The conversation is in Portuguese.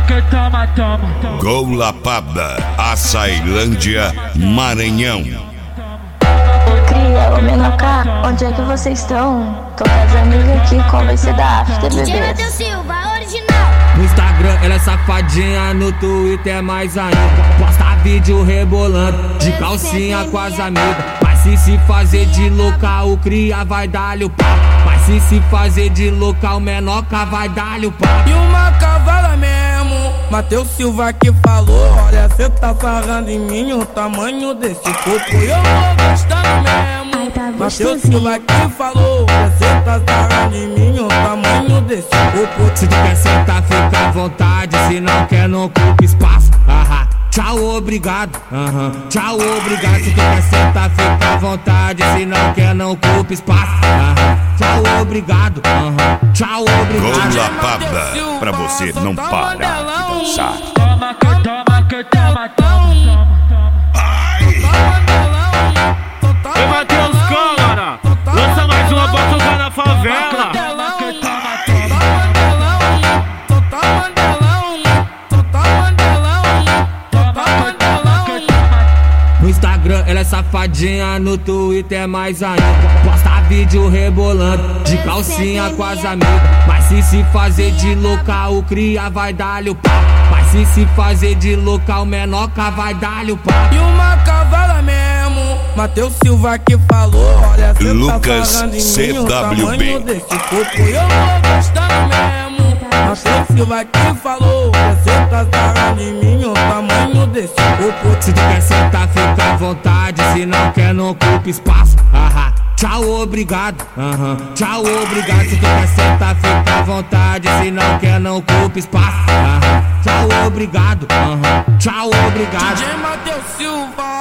Gol Lapada, Açailândia, Maranhão. Cria, ô Menoká, onde é que vocês estão? Tô com as amigas aqui, qual vai ser da after, bebê? DJ Matheus Silva, original. No Instagram ela é safadinha, no Twitter mais ainda. Posta vídeo rebolando, de calcinha com as amigas. Mas se fazer de louca, o cria vai dar-lhe o pau. Mas se fazer de louca, o Menoká vai dar-lhe o pau. E uma cavala mesmo, Matheus Silva que falou. Olha, cê tá sarrando em mim o tamanho desse corpo. Eu vou gostando mesmo. Matheus Silva que falou. Olha, cê tá sarrando em mim o tamanho desse corpo. Se tu quer sentar, fica à vontade. Se não quer, não ocupa espaço. Tchau, obrigado. Tchau, obrigado. Se tu quer sentar, fica à vontade. Se não quer, não ocupa espaço. Tchau, obrigado. Tchau, obrigado. Gol Lapada, pra você não parar de dançar. Toma, toma. Ei, Matheus Câmara, lança mais uma pra tocar na favela. No Instagram ela é safadinha, no Twitter mais ainda. Posta vídeo rebolando, de calcinha com as amigas. Mas se fazer de louca, o cria vai dar-lhe o pau. Mas se fazer de louca, o Menoká vai dar-lhe o pau. E uma cavala mesmo, Matheus Silva que falou. Olha, cê Lucas tá em mim, o CWB. tamanho desse corpo. Eu vou gostando mesmo. Matheus Silva que falou. Olha, cê tá sarrando em mim o tamanho desse corpo. Se tu quer sentar, fica à vontade. Se não quer, não ocupa espaço. Tchau, obrigado. Tchau, obrigado. Se tu quer sentar, fica à vontade. Se não quer, não ocupa espaço. Tchau, obrigado. Tchau, obrigado. DJ Matheus Silva.